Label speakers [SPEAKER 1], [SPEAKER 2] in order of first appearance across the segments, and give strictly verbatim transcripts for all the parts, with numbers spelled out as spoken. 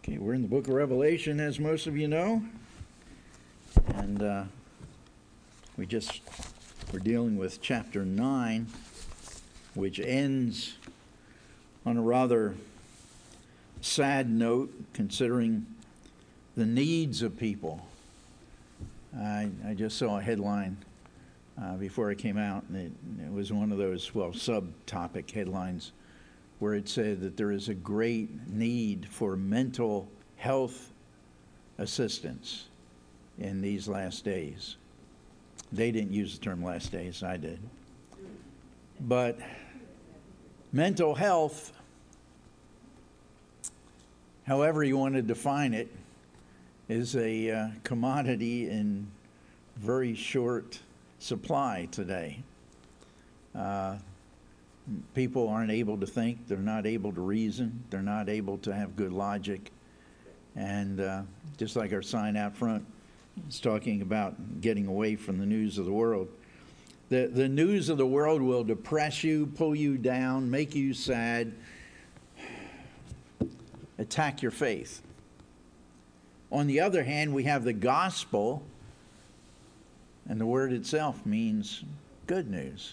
[SPEAKER 1] Okay, we're in the book of Revelation, as most of you know, and uh, we just, we're dealing with chapter nine, which ends on a rather sad note, considering the needs of people. I, I just saw a headline uh, before it came out, and it, it was one of those, well, subtopic headlines, where it said that there is a great need for mental health assistance in these last days. They didn't use the term last days, I did. But mental health, however you want to define it, is a uh, commodity in very short supply today. Uh, People aren't able to think, they're not able to reason, they're not able to have good logic. And uh, just like our sign out front, it's talking about getting away from the news of the world. The, the news of the world will depress you, pull you down, make you sad, attack your faith. On the other hand, we have the gospel, and the word itself means good news.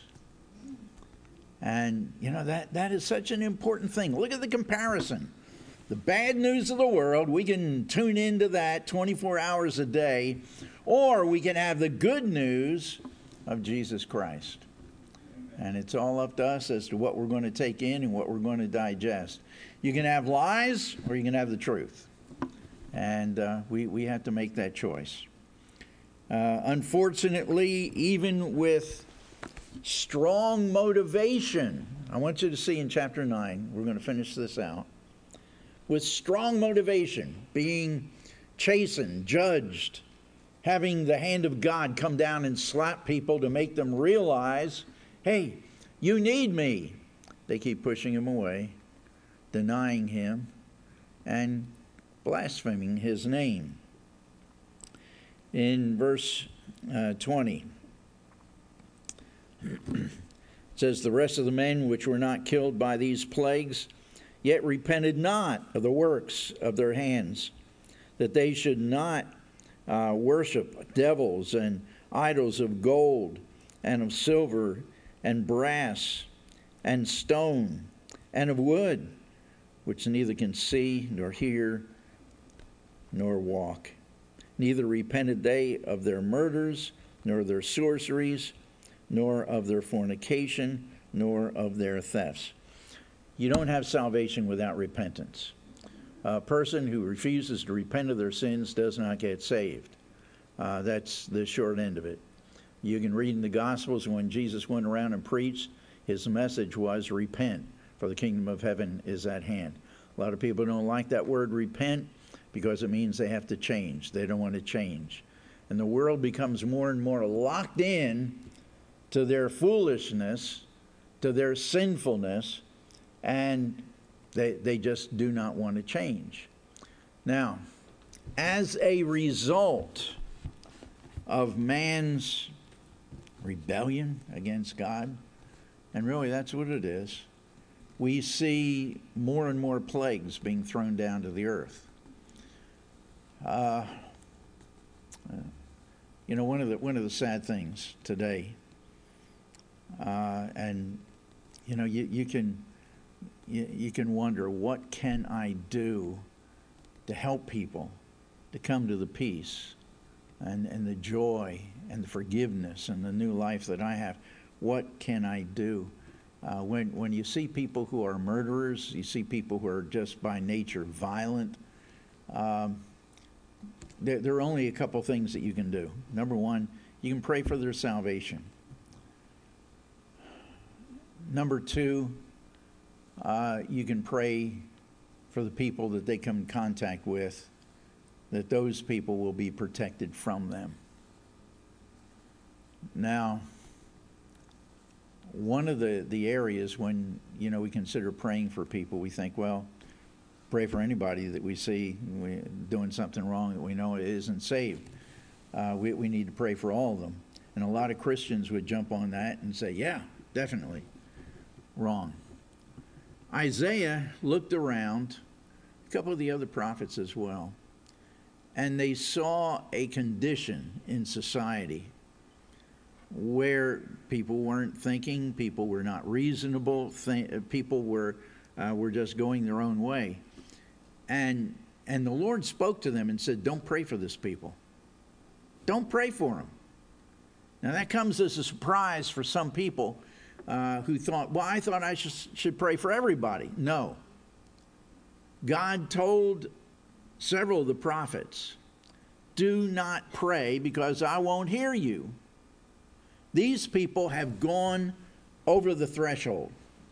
[SPEAKER 1] And, you know, that, that is such an important thing. Look at the comparison. The bad news of the world, we can tune into that twenty-four hours a day, or we can have the good news of Jesus Christ. And it's all up to us as to what we're going to take in and what we're going to digest. You can have lies, or you can have the truth. And uh, we, we have to make that choice. Uh, unfortunately, even with strong motivation. I want you to see in chapter nine, we're going to finish this out. With strong motivation, being chastened, judged, having the hand of God come down and slap people to make them realize, hey, you need me. They keep pushing him away, denying him, and blaspheming his name. In verse uh, twenty, it says, the rest of the men which were not killed by these plagues yet repented not of the works of their hands, that they should not uh, worship devils and idols of gold and of silver and brass and stone and of wood, which neither can see nor hear nor walk. Neither repented they of their murders, nor their sorceries, nor of their fornication, nor of their thefts. You don't have salvation without repentance. A person who refuses to repent of their sins does not get saved. Uh, that's the short end of it. You can read in the Gospels when Jesus went around and preached, his message was repent, for the kingdom of heaven is at hand. A lot of people don't like that word repent because it means they have to change. They don't want to change. And the world becomes more and more locked in to their foolishness, to their sinfulness, and they, they just do not want to change. Now, as a result of man's rebellion against God, and really that's what it is, we see more and more plagues being thrown down to the earth. Uh, you know, one of the one of the sad things today, uh, and you know, you, you can you, you can wonder, what can I do to help people to come to the peace and, and the joy and the forgiveness and the new life that I have? What can I do? Uh, when when you see people who are murderers, you see people who are just by nature violent, um, there, there are only a couple things that you can do. Number one, you can pray for their salvation. Number two, uh, you can pray for the people that they come in contact with, that those people will be protected from them. Now, one of the, the areas when, you know, we consider praying for people, we think, well, pray for anybody that we see we, doing something wrong that we know isn't saved. Uh, we, we need to pray for all of them. And a lot of Christians would jump on that and say, yeah, definitely. Wrong. Isaiah looked around a couple of the other prophets as well. And they saw a condition in society where people weren't thinking, people were not reasonable, th- people were uh, were just going their own way. And and the Lord spoke to them and said, don't pray for this people. Don't pray for them. Now that comes as a surprise for some people uh, who thought, well, I thought I should, should pray for everybody. No. God told several of the prophets, do not pray because I won't hear you. These people have gone over the threshold.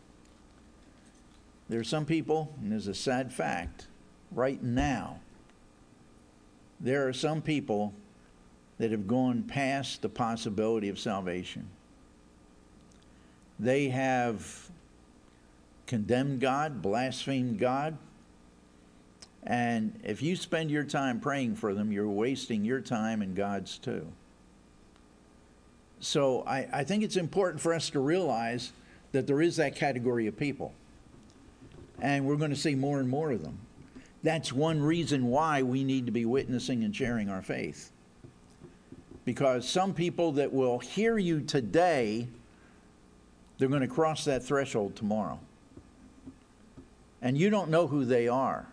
[SPEAKER 1] There are some people, and there's a sad fact, right now, there are some people that have gone past the possibility of salvation. They have condemned God, blasphemed God, and if you spend your time praying for them, you're wasting your time and God's too. So I, I think it's important for us to realize that there is that category of people. And we're going to see more and more of them. That's one reason why we need to be witnessing and sharing our faith. Because some people that will hear you today, they're going to cross that threshold tomorrow. And you don't know who they are.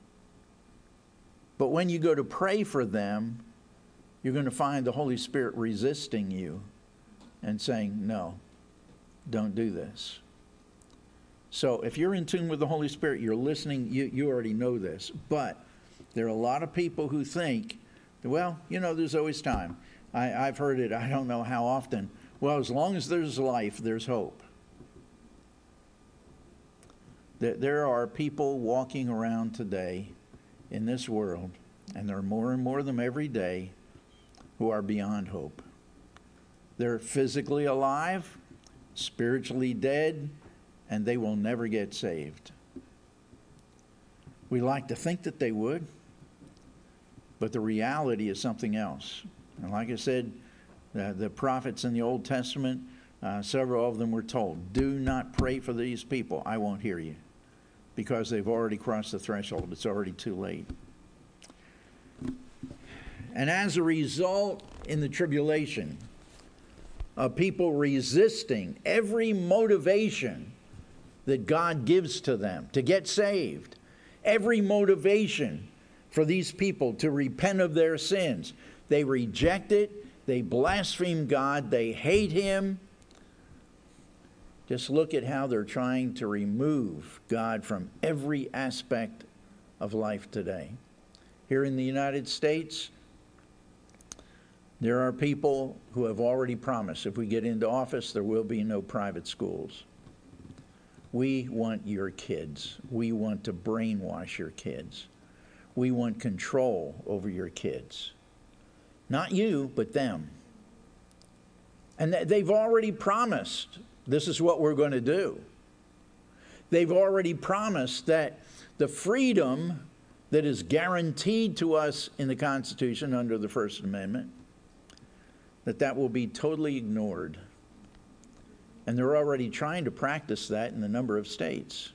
[SPEAKER 1] But when you go to pray for them, you're going to find the Holy Spirit resisting you and saying, no, don't do this. So if you're in tune with the Holy Spirit, you're listening, you, you already know this. But there are a lot of people who think, well, you know, there's always time. I, I've heard it, I don't know how often. Well, as long as there's life, there's hope. There, there are people walking around today in this world, and there are more and more of them every day, who are beyond hope. They're physically alive, spiritually dead, and they will never get saved. We like to think that they would, but the reality is something else. And like I said, the, the prophets in the Old Testament, uh, several of them were told, do not pray for these people, I won't hear you. Because they've already crossed the threshold. It's already too late. And as a result, in the tribulation, of people resisting every motivation that God gives to them to get saved, every motivation for these people to repent of their sins, they reject it, they blaspheme God, they hate Him. Just look at how they're trying to remove God from every aspect of life today. Here in the United States, there are people who have already promised, if we get into office, there will be no private schools. We want your kids. We want to brainwash your kids. We want control over your kids. Not you, but them. And they've already promised, this is what we're going to do. They've already promised that the freedom that is guaranteed to us in the Constitution under the First Amendment, that that will be totally ignored. And they're already trying to practice that in a number of states.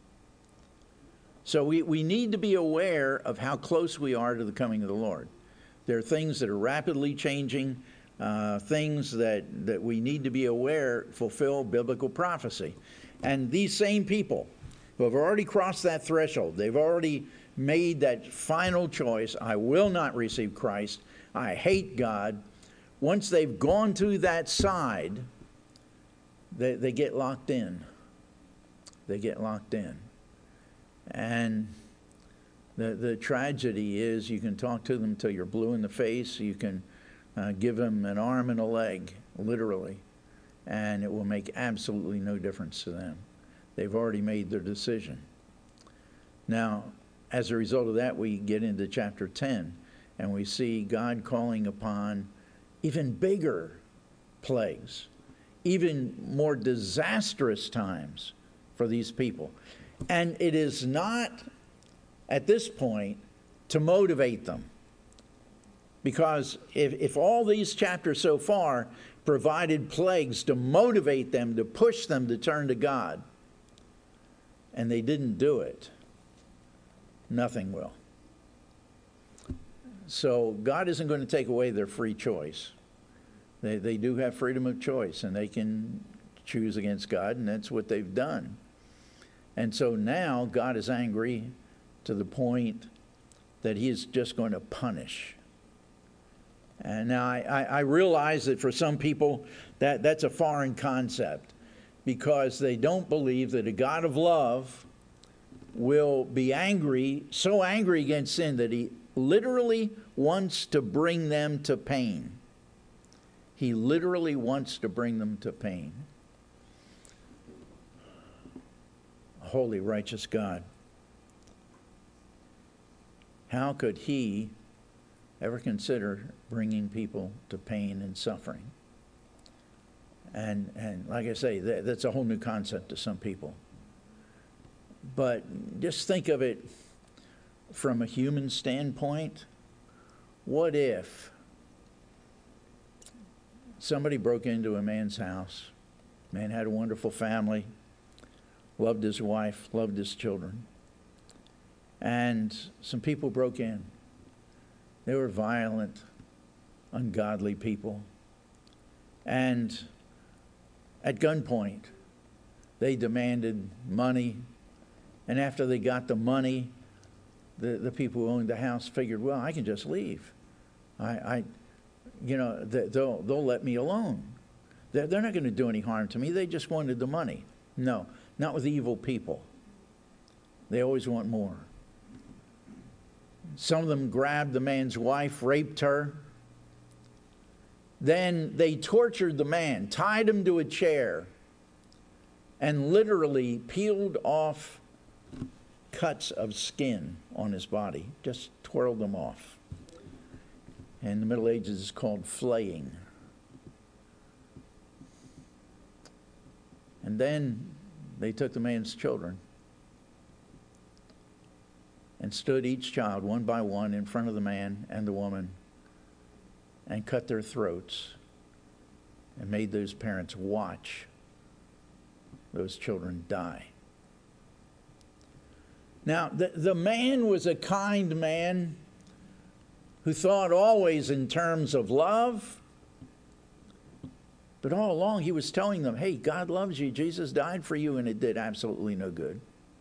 [SPEAKER 1] So we, we need to be aware of how close we are to the coming of the Lord. There are things that are rapidly changing, uh, things that, that we need to be aware fulfill biblical prophecy. And these same people who have already crossed that threshold, they've already made that final choice, I will not receive Christ, I hate God. Once they've gone to that side, they, they get locked in. They get locked in. And the, the tragedy is you can talk to them till you're blue in the face. You can uh, give them an arm and a leg, literally, and it will make absolutely no difference to them. They've already made their decision. Now, as a result of that, we get into chapter ten, and we see God calling upon even bigger plagues, even more disastrous times for these people. And it is not, at this point, to motivate them. Because if, if all these chapters so far provided plagues to motivate them, to push them to turn to God, and they didn't do it, Nothing will. So God isn't going to take away their free choice. They, they do have freedom of choice, and they can choose against God, and that's what they've done. And so now God is angry to the point that he is just going to punish. And now I, I, I realize that for some people that, that's a foreign concept, because they don't believe that a God of love will be angry, so angry against sin that he literally wants to bring them to pain. He literally wants to bring them to pain. Holy, righteous God. How could he ever consider bringing people to pain and suffering? And, and like I say, that, that's a whole new concept to some people. But just think of it from a human standpoint. What if somebody broke into a man's house? Man had a wonderful family, loved his wife, loved his children. And some people broke in. They were violent, ungodly people. And at gunpoint, they demanded money. And after they got the money, the, the people who owned the house figured, well, I can just leave. I, I you know, they, they'll, they'll let me alone. They're, they're not going to do any harm to me. They just wanted the money. No, not with evil people. They always want more. Some of them grabbed the man's wife, raped her. Then they tortured the man, tied him to a chair, and literally peeled off cuts of skin on his body, just twirled them off. In the Middle Ages, it's called flaying. And then they took the man's children and stood each child one by one in front of the man and the woman and cut their throats and made those parents watch those children die. Now, the, the man was a kind man who thought always in terms of love, but all along he was telling them, hey, God loves you, Jesus died for you, and it did absolutely no good.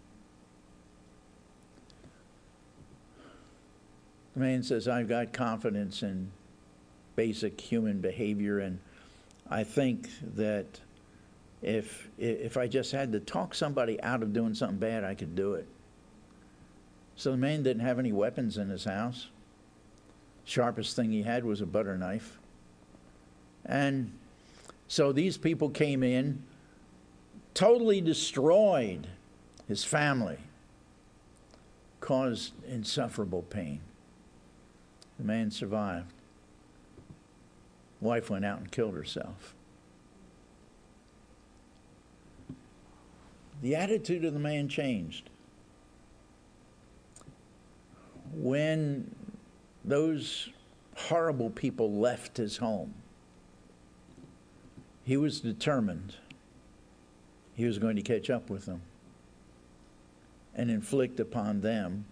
[SPEAKER 1] The man says, I've got confidence in basic human behavior, and I think that if if I just had to talk somebody out of doing something bad, I could do it. So the man didn't have any weapons in his house. Sharpest thing he had was a butter knife. And so these people came in, totally destroyed his family, caused insufferable pain. The man survived. Wife went out and killed herself. The attitude of the man changed. When those horrible people left his home, he was determined he was going to catch up with them and inflict upon them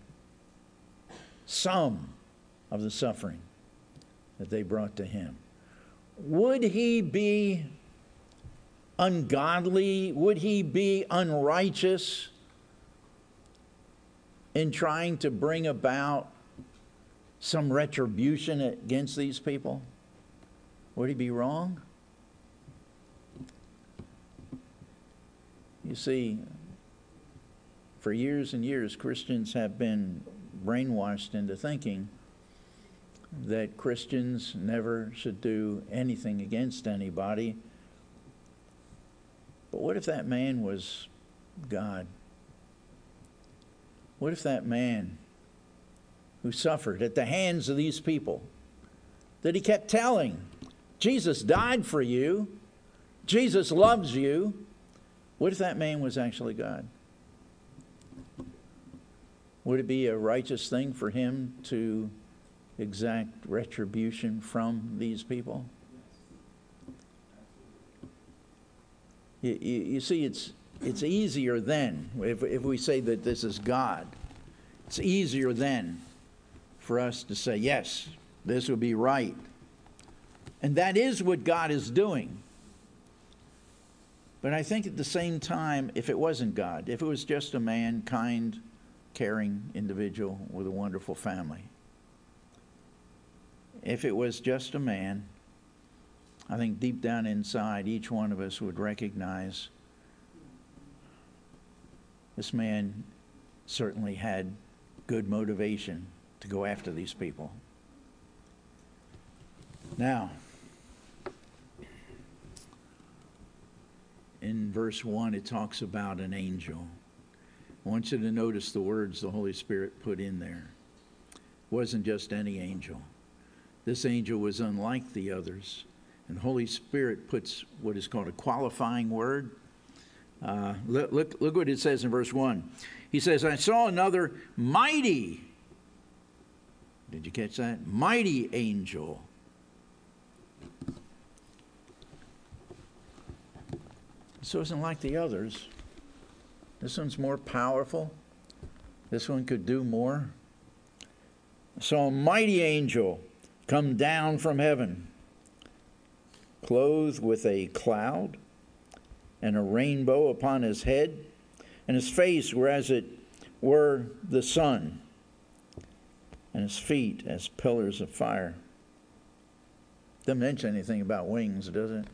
[SPEAKER 1] some of the suffering that they brought to him. Would he be ungodly? Would he be unrighteous in trying to bring about some retribution against these people? Would he be wrong? You see, for years and years, Christians have been brainwashed into thinking that Christians never should do anything against anybody. But what if that man was God? What if that man who suffered at the hands of these people, that he kept telling, Jesus died for you, Jesus loves you, what if that man was actually God? Would it be a righteous thing for him to exact retribution from these people? You, you, you see, it's it's easier then, if, if we say that this is God, It's easier then for us to say, yes, this would be right. And that is what God is doing. But I think at the same time, if it wasn't God, if it was just a man, kind, caring individual with a wonderful family, if it was just a man, I think deep down inside, each one of us would recognize this man certainly had good motivation to go after these people. Now, in verse one, it talks about an angel. I want you to notice the words the Holy Spirit put in there. It wasn't just any angel. This angel was unlike the others. And the Holy Spirit puts what is called a qualifying word. Uh, look, look, look what it says in verse one. He says, I saw another mighty, did you catch that? Mighty angel. So it isn't like the others. This one's more powerful. This one could do more. I saw a mighty angel come down from heaven, clothed with a cloud and a rainbow upon his head, and his face were as it were the sun, and his feet as pillars of fire. Doesn't mention anything about wings, does it?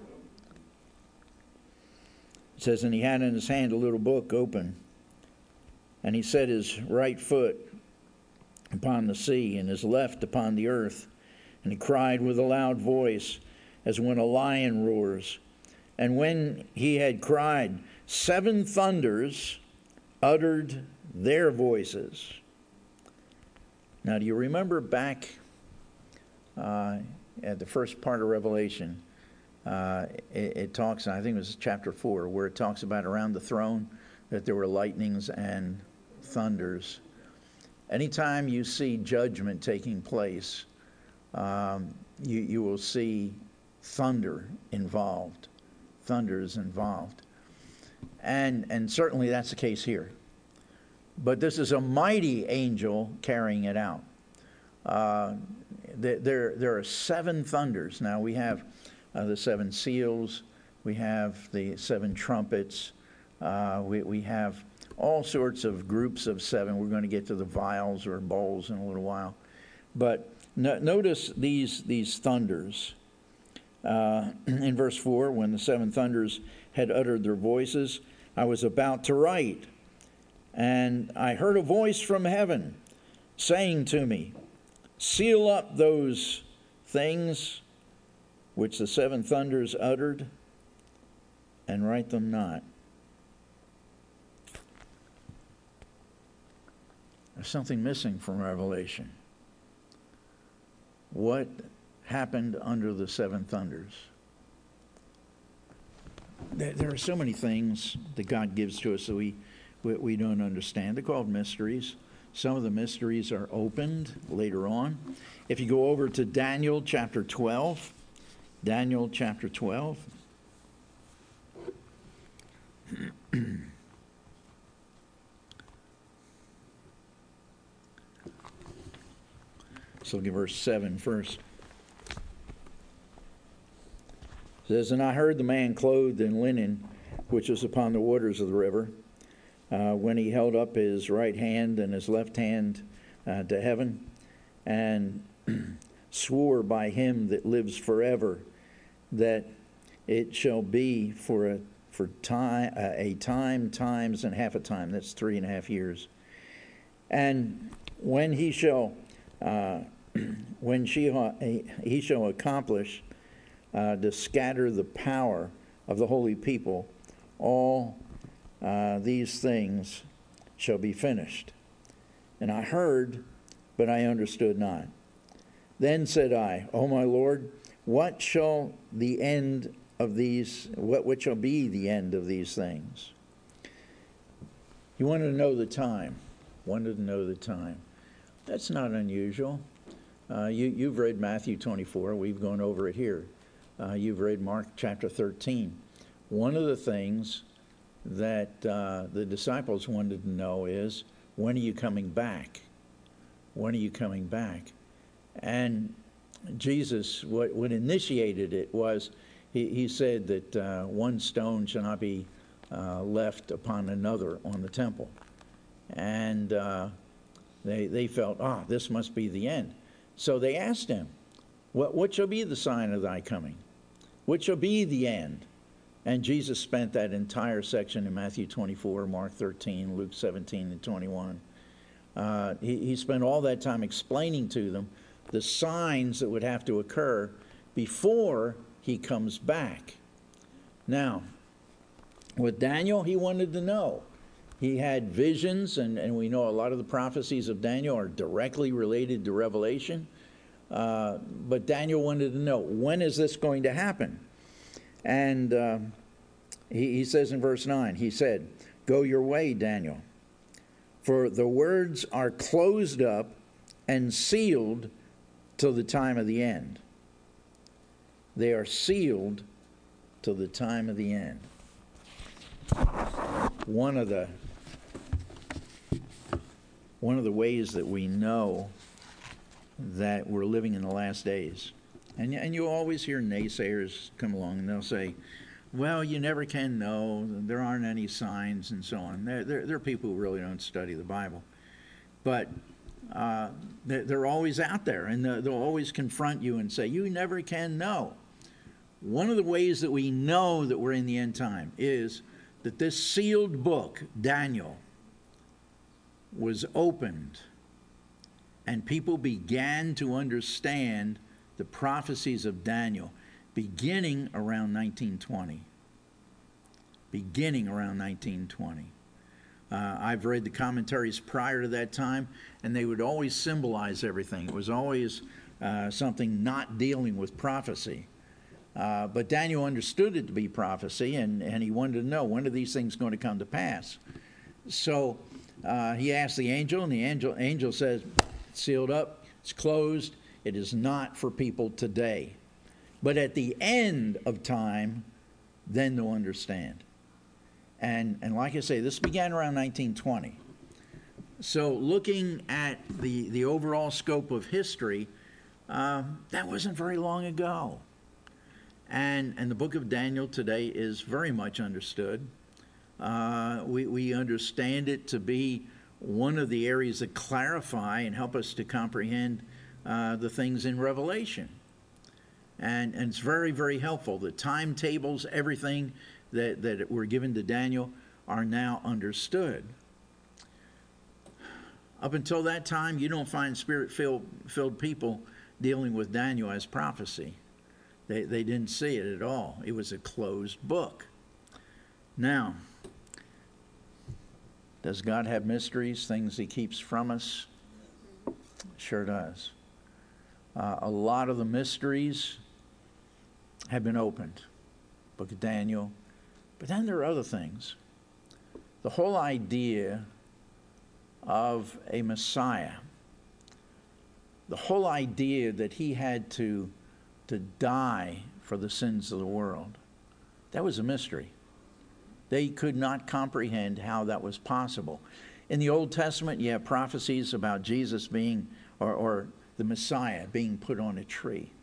[SPEAKER 1] It says, and he had in his hand a little book open, and he set his right foot upon the sea, and his left upon the earth, and he cried with a loud voice, as when a lion roars. And when he had cried, seven thunders uttered their voices. Now, do you remember back uh, at the first part of Revelation, uh, it, it talks, I think it was chapter four, where it talks about around the throne that there were lightnings and thunders. Anytime you see judgment taking place, um, you, you will see thunder involved. Thunder is involved. And, and certainly that's the case here. But this is a mighty angel carrying it out. Uh, there, there are seven thunders. Now we have uh, the seven seals. We have the seven trumpets. Uh, we, we have all sorts of groups of seven. We're going to get to the vials or bowls in a little while. But no, notice these, these thunders. Uh, in verse four, when the seven thunders had uttered their voices, I was about to write, and I heard a voice from heaven saying to me, seal up those things which the seven thunders uttered, and write them not. There's something missing from Revelation. What happened under the seven thunders? There, there are so many things that God gives to us that we, we, we don't understand. They're called mysteries. Some of the mysteries are opened later on. If you go over to Daniel chapter twelve, Daniel chapter twelve. So look at verse seven first. It says, and I heard the man clothed in linen, which was upon the waters of the river, uh, when he held up his right hand and his left hand uh, to heaven, and swore by him that lives forever, that it shall be for a for time uh, a time, times, and half a time. That's three and a half years. And when he shall uh, when she uh, he shall accomplish uh, to scatter the power of the holy people, all uh, these things shall be finished. And I heard, but I understood not. Then said I, O my Lord, what shall the end of these, what, what shall be the end of these things? You wanted to know the time. Wanted to know the time. That's not unusual. Uh, you, you've read Matthew twenty-four. We've gone over it here. Uh, you've read Mark chapter thirteen. One of the things that uh, the disciples wanted to know is, when are you coming back? When are you coming back? And Jesus, what, what initiated it was, he, he said that uh, one stone shall not be uh, left upon another on the temple. And uh, they, they felt, ah, this must be the end. So they asked him, what, what shall be the sign of thy coming? What shall be the end? And Jesus spent that entire section in Matthew twenty-four, Mark thirteen, Luke seventeen and twenty-one. Uh, he, he spent all that time explaining to them the signs that would have to occur before he comes back. Now, with Daniel, he wanted to know. He had visions, and, and we know a lot of the prophecies of Daniel are directly related to Revelation. Uh, but Daniel wanted to know, when is this going to happen? And uh, he, he says in verse nine, he said, go your way, Daniel, for the words are closed up and sealed till the time of the end. They are sealed till the time of the end. One of the one of the ways that we know that we're living in the last days, and and you always hear naysayers come along and they'll say, well, you never can know, there aren't any signs and so on. There, there, there are people who really don't study the Bible, but uh, they're, they're always out there, and they'll always confront you and say, you never can know. One of the ways that we know that we're in the end time is that this sealed book, Daniel, was opened, and people began to understand the prophecies of Daniel beginning around nineteen twenty. Beginning around nineteen twenty. Uh, I've read the commentaries prior to that time, and they would always symbolize everything. It was always uh, something not dealing with prophecy. Uh, but Daniel understood it to be prophecy, and, and he wanted to know, when are these things going to come to pass? So uh, he asked the angel, and the angel, angel says, it's sealed up, it's closed, it is not for people today. But at the end of time, then they'll understand. And, and like I say, this began around nineteen twenty. So looking at the, the overall scope of history, uh, that wasn't very long ago. And, and the book of Daniel today is very much understood. Uh, we, we understand it to be one of the areas that clarify and help us to comprehend uh, the things in Revelation. And, and it's very, very helpful. The timetables, everything that, that were given to Daniel are now understood. Up until that time, you don't find spirit-filled filled people dealing with Daniel as prophecy. They, they didn't see it at all. It was a closed book. Now, does God have mysteries, things he keeps from us? Sure does. Uh, a lot of the mysteries have been opened. Book of Daniel. But then there are other things. The whole idea of a Messiah, the whole idea that he had to to die for the sins of the world, that was a mystery. They could not comprehend how that was possible. In the Old Testament, you have prophecies about Jesus being, or, or the Messiah being put on a tree.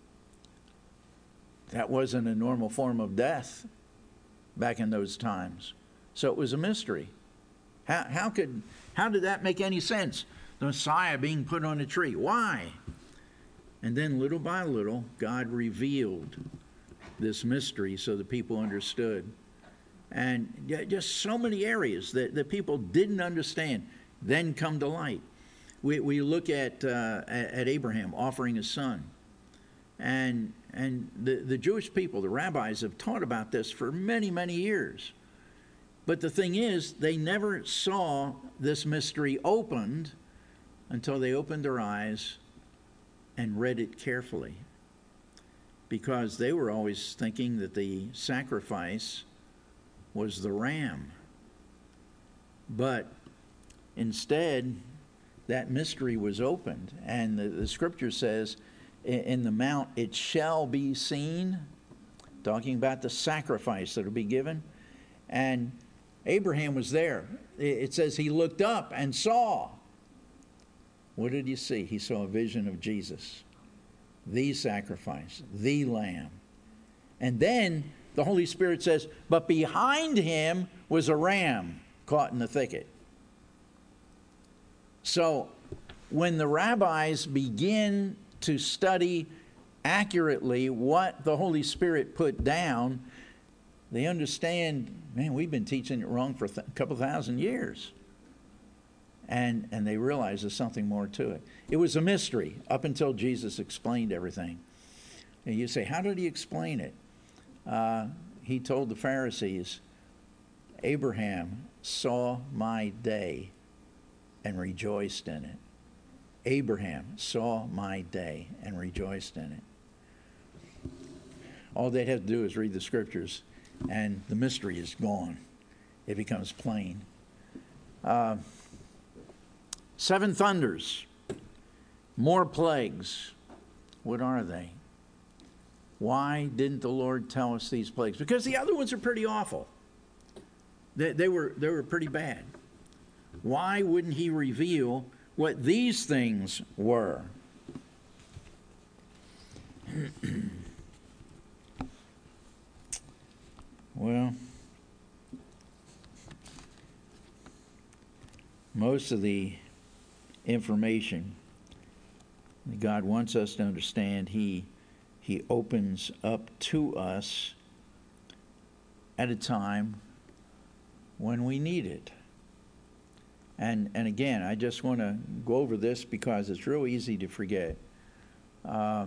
[SPEAKER 1] That wasn't a normal form of death back in those times. So it was a mystery. How, how could, how did that make any sense? The Messiah being put on a tree. Why? And then little by little, God revealed this mystery so that people understood. And just so many areas that, that people didn't understand then come to light. We, we look at, uh, at Abraham offering his son. And, and the, the Jewish people, the rabbis, have taught about this for many, many years. But the thing is, they never saw this mystery opened until they opened their eyes and read it carefully, because they were always thinking that the sacrifice was the ram. But instead, that mystery was opened, and the, the scripture says, in the mount it shall be seen, talking about the sacrifice that will be given, and Abraham was there. It says he looked up and saw. What did he see? He saw a vision of Jesus, the sacrifice, the lamb. And then the Holy Spirit says, but behind him was a ram caught in the thicket. So when the rabbis begin to study accurately what the Holy Spirit put down, they understand, man, we've been teaching it wrong for a couple thousand years. And, and they realize there's something more to it. It was a mystery up until Jesus explained everything. And you say, how did he explain it? Uh, he told the Pharisees, Abraham saw my day and rejoiced in it. Abraham saw my day and rejoiced in it. All they'd have to do is read the scriptures, and the mystery is gone. It becomes plain. Uh, seven thunders, more plagues. What are they? Why didn't the Lord tell us these plagues? Because the other ones are pretty awful. They, they were, they were pretty bad. Why wouldn't he reveal what these things were? Well, most of the information that God wants us to understand, he, he opens up to us at a time when we need it. And, and again, I just want to go over this because it's real easy to forget. Uh,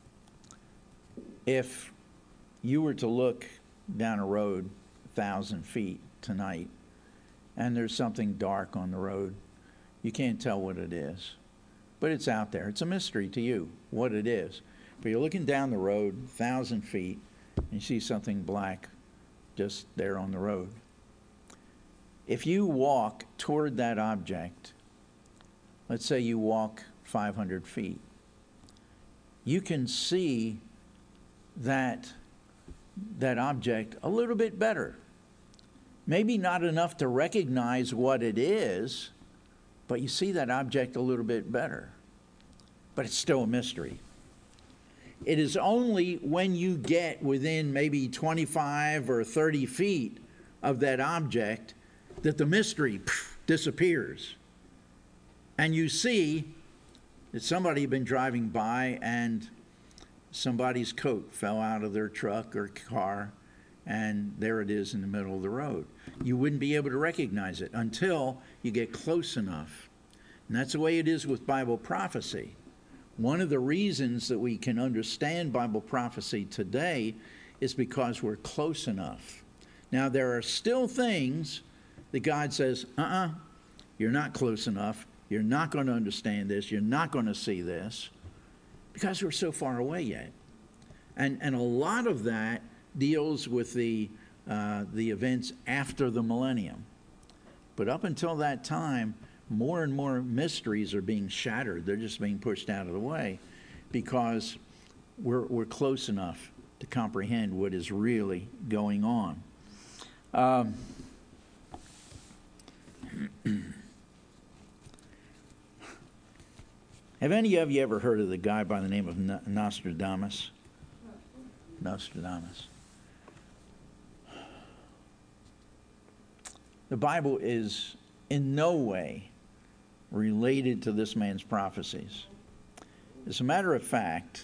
[SPEAKER 1] if you were to look down a road a thousand feet tonight and there's something dark on the road, you can't tell what it is. But it's out there. It's a mystery to you what it is. But you're looking down the road a thousand feet and you see something black just there on the road. If you walk toward that object, let's say you walk five hundred feet, you can see that, that object a little bit better. Maybe not enough to recognize what it is, but you see that object a little bit better. But it's still a mystery. It is only when you get within maybe twenty-five or thirty feet of that object that the mystery pff, disappears. And you see that somebody had been driving by and somebody's coat fell out of their truck or car, and there it is in the middle of the road. You wouldn't be able to recognize it until you get close enough. And that's the way it is with Bible prophecy. One of the reasons that we can understand Bible prophecy today is because we're close enough. Now, there are still things that God says, uh-uh, you're not close enough. You're not going to understand this. You're not going to see this because we're so far away yet. And, and a lot of that deals with the, uh, the events after the millennium. But up until that time, more and more mysteries are being shattered. They're just being pushed out of the way because we're, we're close enough to comprehend what is really going on. Um, Have any of you ever heard of the guy by the name of Nostradamus? Nostradamus. The Bible is in no way related to this man's prophecies. As a matter of fact,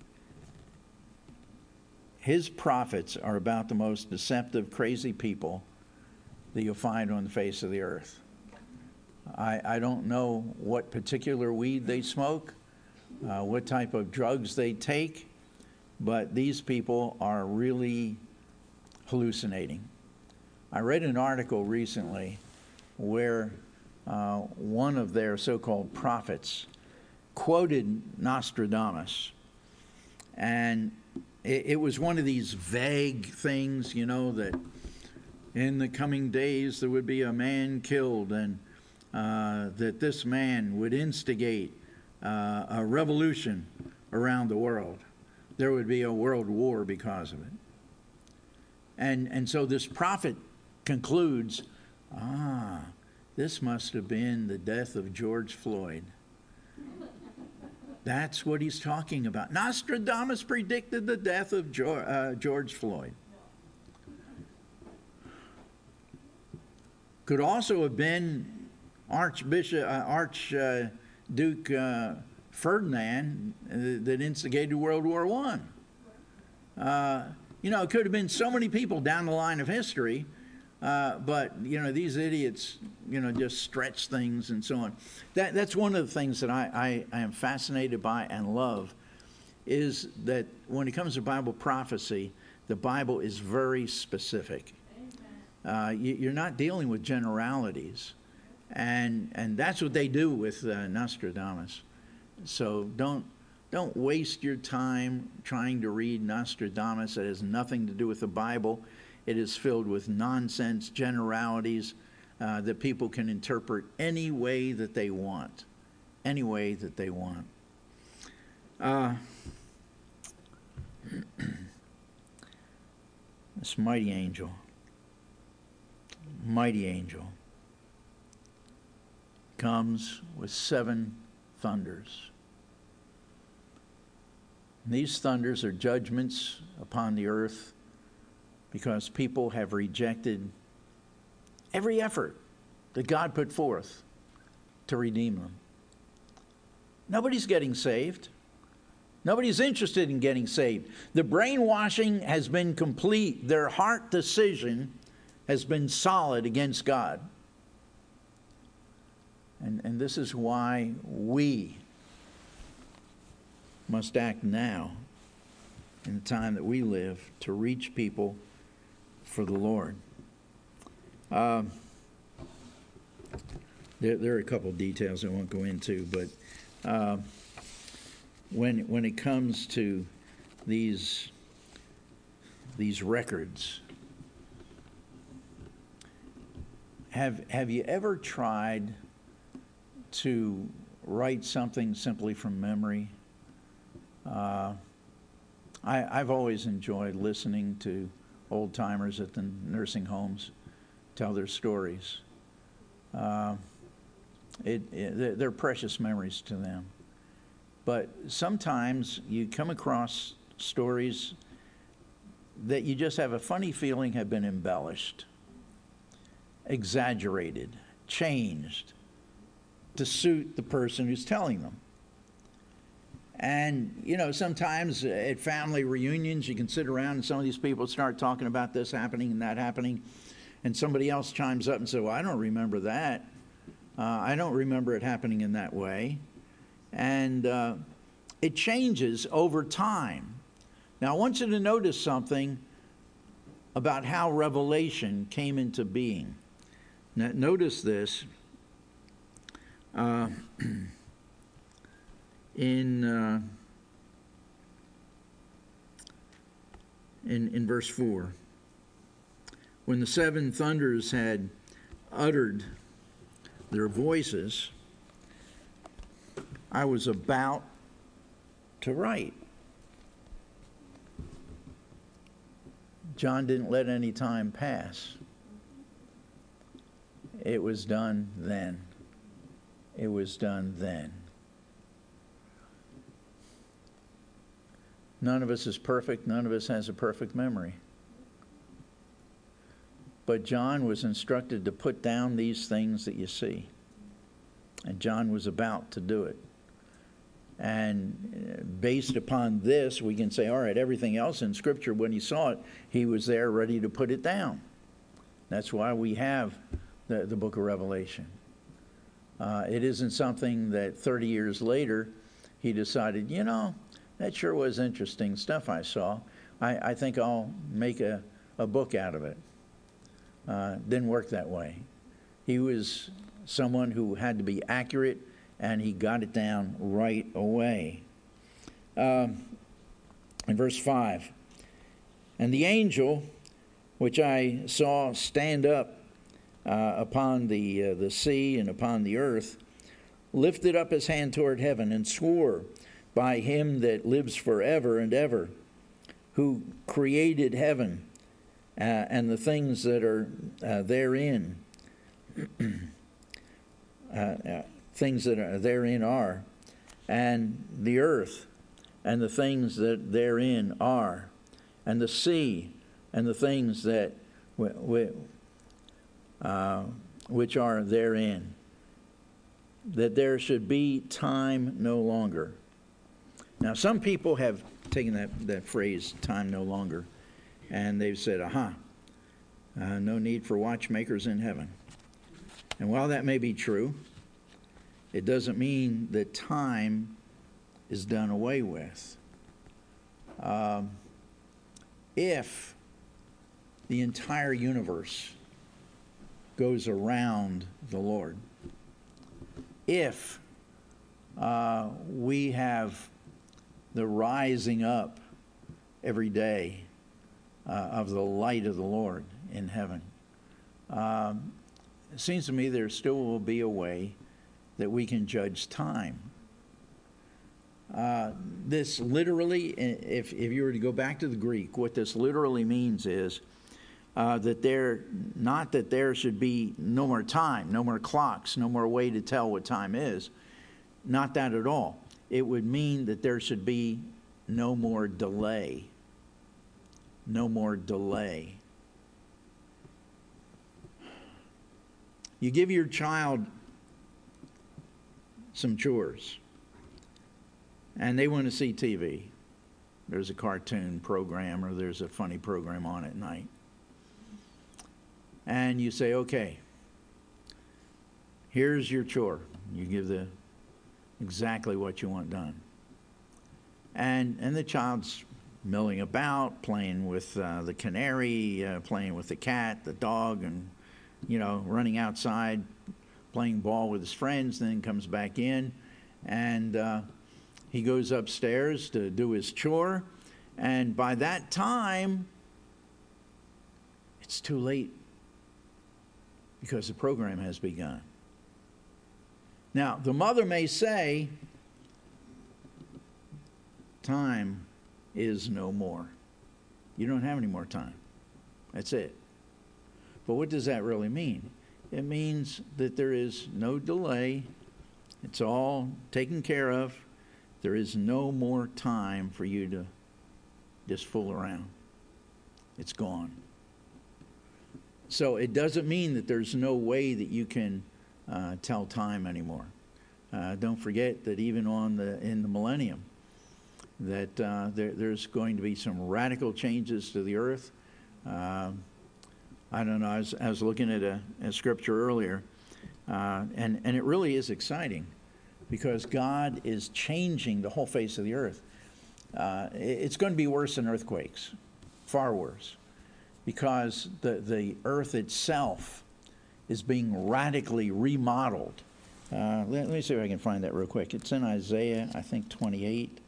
[SPEAKER 1] his prophets are about the most deceptive, crazy people that you'll find on the face of the earth. I, I don't know what particular weed they smoke, uh, what type of drugs they take, but these people are really hallucinating. I read an article recently where uh, one of their so-called prophets quoted Nostradamus, and it, it was one of these vague things, you know, that in the coming days there would be a man killed, and uh, that this man would instigate uh, a revolution around the world. There would be a world war because of it. And, and so this prophet concludes Ah, this must have been the death of George Floyd. That's what he's talking about. Nostradamus predicted the death of George, uh, George Floyd. Could also have been Archbishop, uh, Archduke uh, Ferdinand uh, that instigated World War One. Uh, you know, it could have been so many people down the line of history, uh, but, you know, these idiots, you know, just stretch things and so on. That, that's one of the things that I, I, I am fascinated by and love, is that when it comes to Bible prophecy, the Bible is very specific. Uh, you, you're not dealing with generalities. And, and that's what they do with uh, Nostradamus. So don't, don't waste your time trying to read Nostradamus. It has nothing to do with the Bible. It is filled with nonsense, generalities uh, that people can interpret any way that they want. Any way that they want. Uh, this mighty angel. Mighty angel comes with seven thunders. And these thunders are judgments upon the earth because people have rejected every effort that God put forth to redeem them. Nobody's getting saved. Nobody's interested in getting saved. The brainwashing has been complete. Their heart decision has been solid against God. And, and this is why we must act now, in the time that we live, to reach people for the Lord. Um, there, there are a couple of details I won't go into, but uh, when when it comes to these these records, have have you ever tried to write something simply from memory? Uh, I, I've always enjoyed listening to old-timers at the nursing homes tell their stories. Uh, it, it, they're precious memories to them. But sometimes you come across stories that you just have a funny feeling have been embellished, exaggerated, changed to suit the person who's telling them. And, you know, sometimes at family reunions, you can sit around and some of these people start talking about this happening and that happening, and somebody else chimes up and says, well, I don't remember that. Uh, I don't remember it happening in that way. And uh, it changes over time. Now, I want you to notice something about how Revelation came into being. Now, notice this. Uh, in, uh, in in verse four, when the seven thunders had uttered their voices, I was about to write. John didn't let any time pass. It was done then. It was done then. None of us is perfect. None of us has a perfect memory. But John was instructed to put down these things that you see. And John was about to do it. And based upon this, we can say, all right, everything else in Scripture, when he saw it, he was there ready to put it down. That's why we have the, the book of Revelation. Uh, it isn't something that thirty years later he decided, you know, that sure was interesting stuff I saw. I, I think I'll make a, a book out of it. Uh, didn't work that way. He was someone who had to be accurate, and he got it down right away. Um, in verse five, and the angel which I saw stand up uh, upon the, uh, the sea and upon the earth lifted up his hand toward heaven and swore by him that lives forever and ever, who created heaven uh, and the things that are uh, therein, uh, uh, things that are therein are, and the earth and the things that therein are, and the sea and the things that w- w- uh, which are therein, that there should be time no longer. Now, some people have taken that, that phrase, time no longer, and they've said, aha, uh, no need for watchmakers in heaven. And while that may be true, it doesn't mean that time is done away with. Um, if the entire universe goes around the Lord, if uh, we have the rising up every day uh, of the light of the Lord in heaven, um, it seems to me there still will be a way that we can judge time. Uh, this literally, if, if you were to go back to the Greek, what this literally means is uh, that there, not that there should be no more time, no more clocks, no more way to tell what time is. Not that at all. It would mean that there should be no more delay. No more delay. You give your child some chores, and they want to see T V. There's a cartoon program or there's a funny program on at night. And you say, okay, here's your chore. You give the exactly what you want done. And and the child's milling about, playing with uh, the canary, uh, playing with the cat, the dog, and, you know, running outside, playing ball with his friends, then comes back in, and uh, he goes upstairs to do his chore, and by that time, it's too late because the program has begun. Now, the mother may say, time is no more. You don't have any more time. That's it. But what does that really mean? It means that there is no delay. It's all taken care of. There is no more time for you to just fool around. It's gone. So it doesn't mean that there's no way that you can uh, tell time anymore. Uh, don't forget that even on the in the millennium, that uh, there, there's going to be some radical changes to the earth. Uh, I don't know. I was, I was looking at a, a scripture earlier, uh, and and it really is exciting, because God is changing the whole face of the earth. Uh, it, it's going to be worse than earthquakes, far worse, because the the earth itself is being radically remodeled. Uh, let, let me see if I can find that real quick. It's in Isaiah, I think, twenty-eight.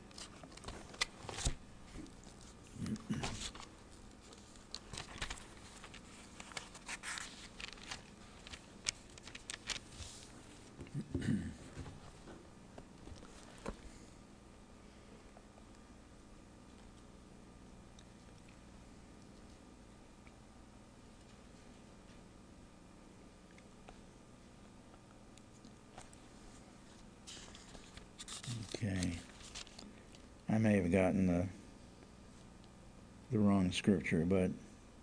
[SPEAKER 1] Okay. I may have gotten the the wrong scripture, but it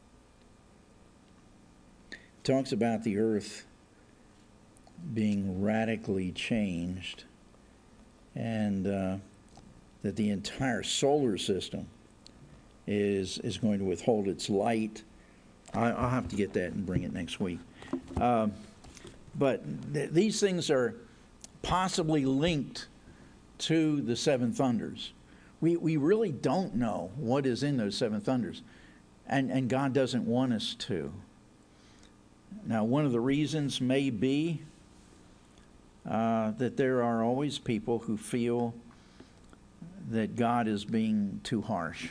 [SPEAKER 1] talks about the earth being radically changed, and uh, that the entire solar system is is going to withhold its light. I, I'll have to get that and bring it next week. Um, but th- these things are possibly linked to the seven thunders. We we really don't know what is in those seven thunders, and and God doesn't want us to. Now, one of the reasons may be uh, that there are always people who feel that God is being too harsh.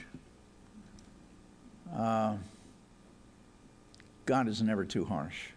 [SPEAKER 1] Uh, God is never too harsh.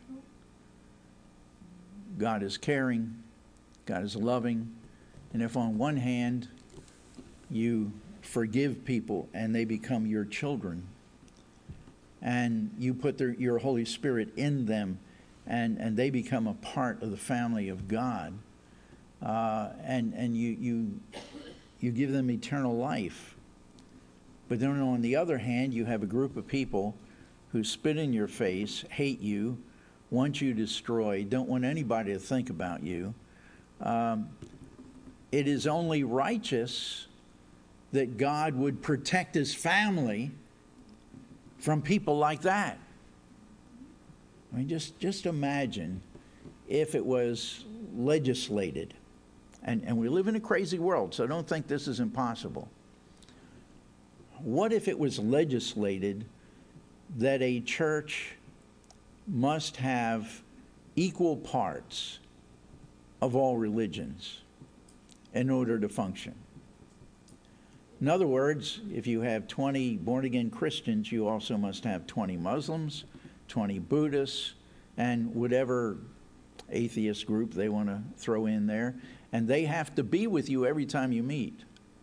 [SPEAKER 1] God is caring. God is loving. And if on one hand you forgive people and they become your children, and you put their, your Holy Spirit in them, and, and they become a part of the family of God. Uh, and and you, you, you give them eternal life. But then on the other hand, you have a group of people who spit in your face, hate you, want you destroyed, don't want anybody to think about you. Um, it is only righteous that God would protect his family from people like that. I mean, just, just imagine if it was legislated. And, and we live in a crazy world, so don't think this is impossible. What if it was legislated that a church must have equal parts of all religions in order to function? In other words, if you have twenty born-again Christians, you also must have twenty Muslims, twenty Buddhists, and whatever atheist group they want to throw in there. And they have to be with you every time you meet.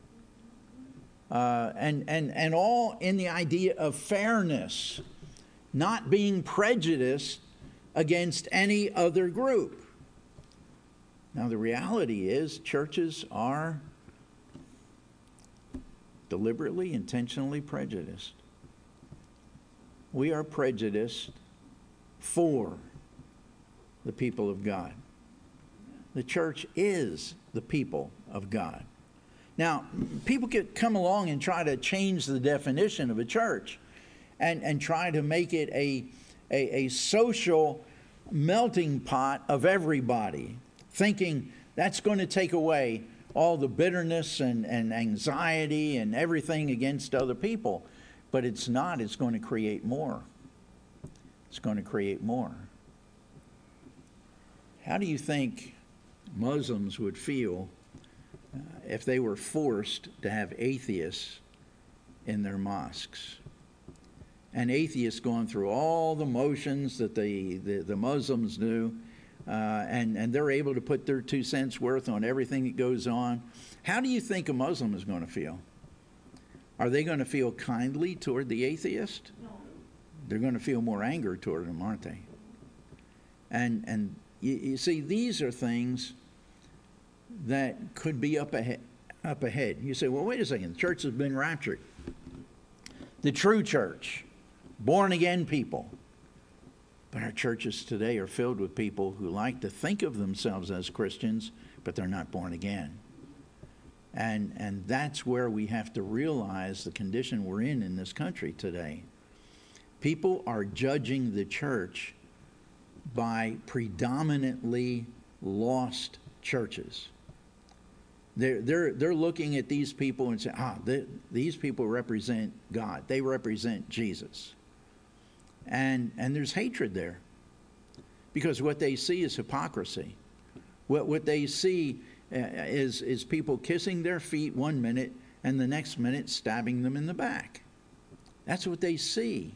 [SPEAKER 1] Uh, and, and, and all in the idea of fairness, not being prejudiced against any other group. Now, the reality is churches are deliberately, intentionally prejudiced. We are prejudiced for the people of God. The church is the people of God. Now, people could come along and try to change the definition of a church and, and try to make it a, a, a social melting pot of everybody, thinking that's going to take away all the bitterness and, and anxiety and everything against other people. But it's not. It's going to create more. It's going to create more. How do you think Muslims would feel uh, if they were forced to have atheists in their mosques? And atheists going through all the motions that the, the, the Muslims do, uh, and, and they're able to put their two cents worth on everything that goes on. How do you think a Muslim is going to feel? Are they going to feel kindly toward the atheist? No. They're going to feel more anger toward them, aren't they? And, and you, you see, these are things that could be up ahead, up ahead. You say, well, wait a second. The church has been raptured. The true church, born-again people. But our churches today are filled with people who like to think of themselves as Christians, but they're not born again. And, and that's where we have to realize the condition we're in in this country today. People are judging the church by predominantly lost churches. They're, they're, they're looking at these people and saying, ah, they, these people represent God. They represent Jesus. And, and there's hatred there. Because what they see is hypocrisy. What, what they see uh, is, is people kissing their feet one minute and the next minute stabbing them in the back. That's what they see.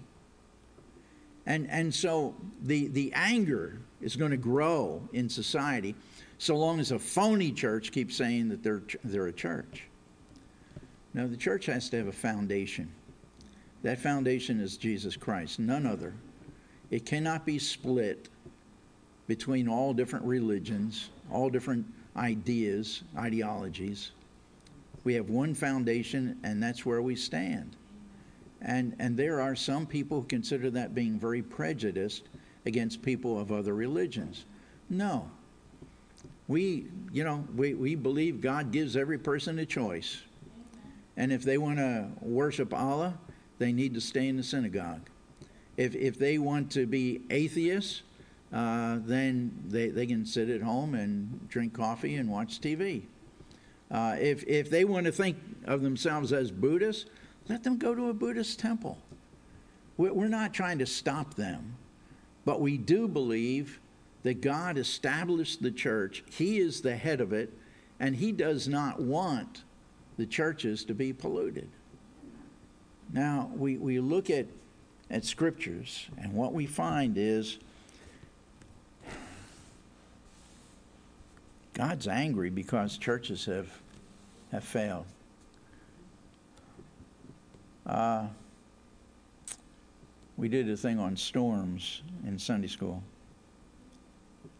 [SPEAKER 1] And, and so the, the anger is going to grow in society so long as a phony church keeps saying that they're, they're a church. Now, the church has to have a foundation. That foundation is Jesus Christ, none other. It cannot be split between all different religions, all different ideas, ideologies. We have one foundation, and that's where we stand. And, and there are some people who consider that being very prejudiced against people of other religions. No. We, you know, we, we believe God gives every person a choice. And if they want to worship Allah, they need to stay in the synagogue. If, if they want to be atheists, uh, then they, they can sit at home and drink coffee and watch T V. Uh, if, if they want to think of themselves as Buddhists, let them go to a Buddhist temple. We're not trying to stop them, but we do believe that God established the church. He is the head of it, and He does not want the churches to be polluted. Now, we, we look at, at scriptures, and what we find is God's angry because churches have, have failed. Uh, we did a thing on storms in Sunday school.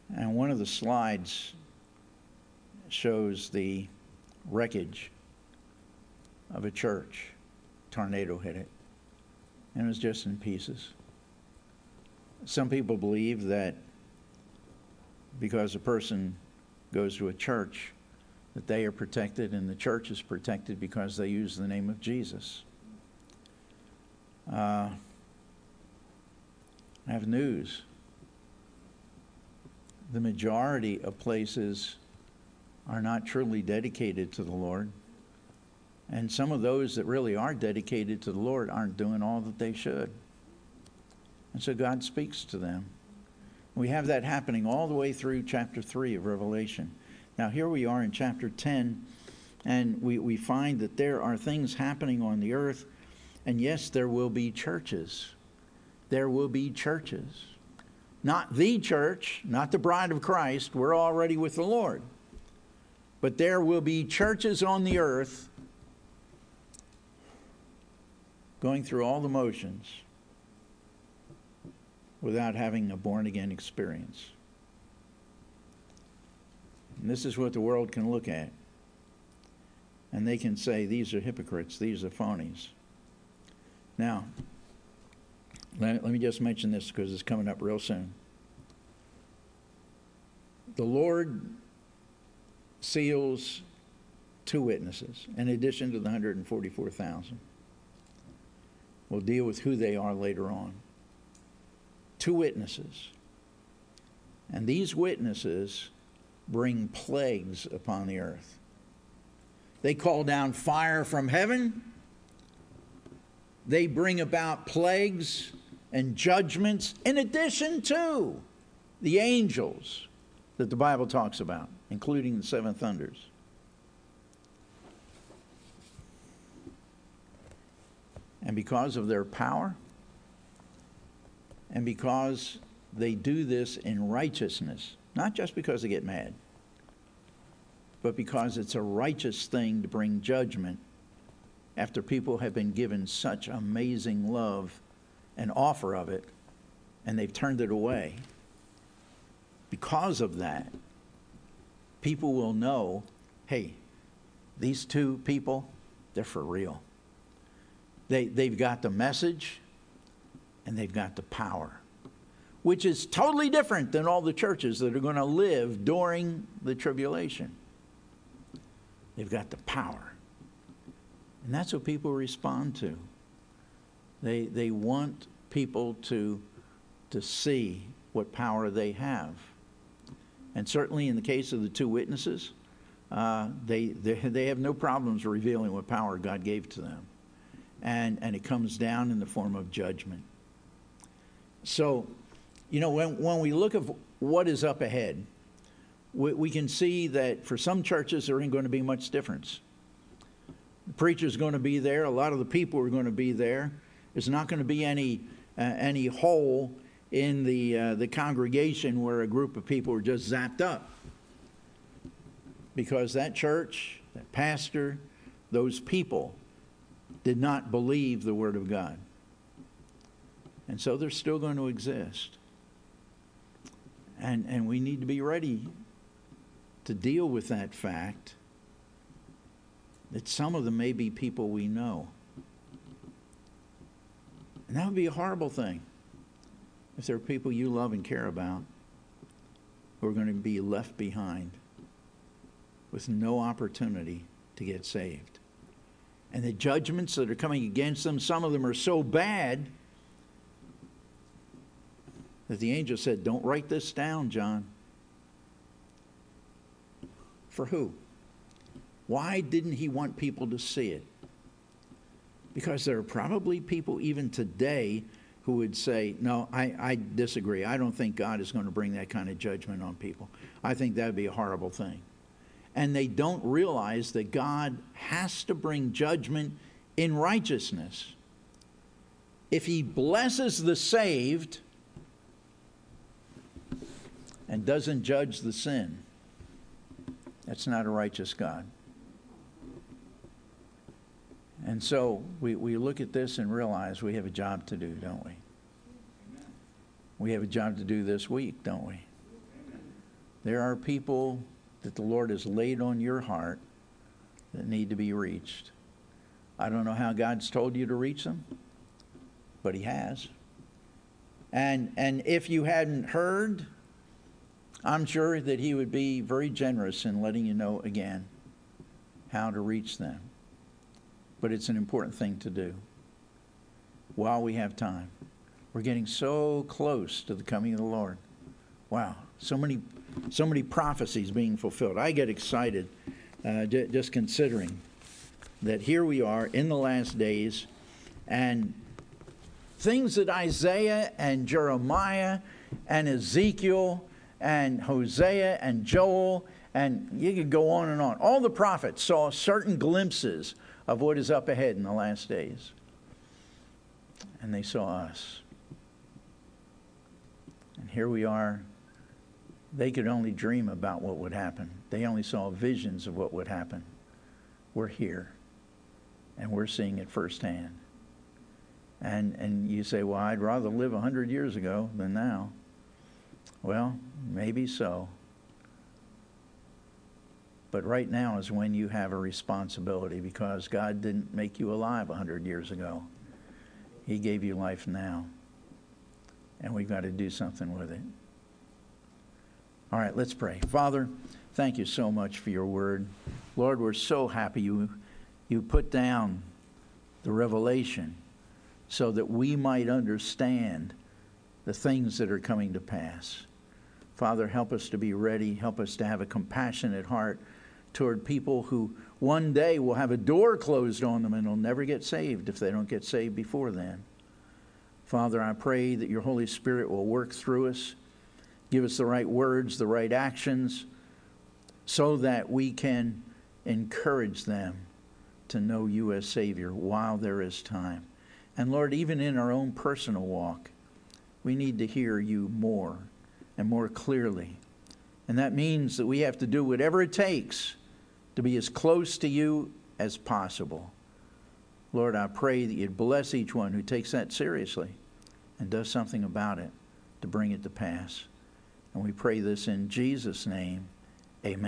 [SPEAKER 1] And one of the slides shows the wreckage of a church. Tornado hit it, and it was just in pieces. Some people believe that because a person goes to a church, that they are protected, and the church is protected because they use the name of Jesus. Uh, I have news. The majority of places are not truly dedicated to the Lord. And some of those that really are dedicated to the Lord aren't doing all that they should. And so God speaks to them. We have that happening all the way through chapter three of Revelation. Now here we are in chapter ten, and we, we find that there are things happening on the earth. And yes, there will be churches. There will be churches. Not the church, not the bride of Christ. We're already with the Lord. But there will be churches on the earth going through all the motions without having a born-again experience. And this is what the world can look at. And they can say, these are hypocrites, these are phonies. Now, let, let me just mention this because it's coming up real soon. The Lord seals two witnesses, in addition to the one hundred forty-four thousand. We'll deal with who they are later on. Two witnesses. And these witnesses bring plagues upon the earth. They call down fire from heaven. They bring about plagues and judgments in addition to the angels that the Bible talks about, including the seven thunders. And because of their power, and because they do this in righteousness, not just because they get mad, but because it's a righteous thing to bring judgment after people have been given such amazing love and offer of it, and they've turned it away. Because of that, people will know, hey, these two people, they're for real. They, they've got the message, and they've got the power, which is totally different than all the churches that are going to live during the tribulation. They've got the power. And that's what people respond to. They, they want people to, to see what power they have. And certainly in the case of the two witnesses, uh, they, they, they have no problems revealing what power God gave to them. And, and it comes down in the form of judgment. So, you know, when, when we look at what is up ahead, we, we can see that for some churches there ain't going to be much difference. The preacher's going to be there. A lot of the people are going to be there. There's not going to be any uh, any hole in the uh, the congregation where a group of people are just zapped up. Because that church, that pastor, those people did not believe the Word of God. And so they're still going to exist. And, and we need to be ready to deal with that fact that some of them may be people we know. And that would be a horrible thing if there are people you love and care about who are going to be left behind with no opportunity to get saved. And the judgments that are coming against them, some of them are so bad that the angel said, don't write this down, John. For who? Why didn't he want people to see it? Because there are probably people even today who would say, no, I, I disagree. I don't think God is going to bring that kind of judgment on people. I think that would be a horrible thing. And they don't realize that God has to bring judgment in righteousness. If he blesses the saved and doesn't judge the sin, that's not a righteous God. And so we, we look at this and realize we have a job to do, don't we? We have a job to do this week, don't we? There are people that the Lord has laid on your heart that need to be reached. I don't know how God's told you to reach them, but he has. And and if you hadn't heard, I'm sure that he would be very generous in letting you know again how to reach them. But it's an important thing to do while we have time. We're getting so close to the coming of the Lord. Wow, so many so many prophecies being fulfilled. I get excited uh, j- just considering that here we are in the last days, and things that Isaiah and Jeremiah and Ezekiel and Hosea and Joel, and you could go on and on. All the prophets saw certain glimpses of what is up ahead in the last days. And they saw us. And here we are. They could only dream about what would happen. They only saw visions of what would happen. We're here. And we're seeing it firsthand. And and you say, well, I'd rather live a hundred years ago than now. Well, maybe so. But right now is when you have a responsibility, because God didn't make you alive a hundred years ago. He gave you life now. And we've got to do something with it. All right, let's pray. Father, thank you so much for your word. Lord, we're so happy you you put down the revelation so that we might understand the things that are coming to pass. Father, help us to be ready. Help us to have a compassionate heart toward people who one day will have a door closed on them and will never get saved if they don't get saved before then. Father, I pray that your Holy Spirit will work through us, give us the right words, the right actions, so that we can encourage them to know you as Savior while there is time. And Lord, even in our own personal walk, we need to hear you more and more clearly. And that means that we have to do whatever it takes to be as close to you as possible. Lord, I pray that you'd bless each one who takes that seriously and does something about it to bring it to pass. And we pray this in Jesus' name.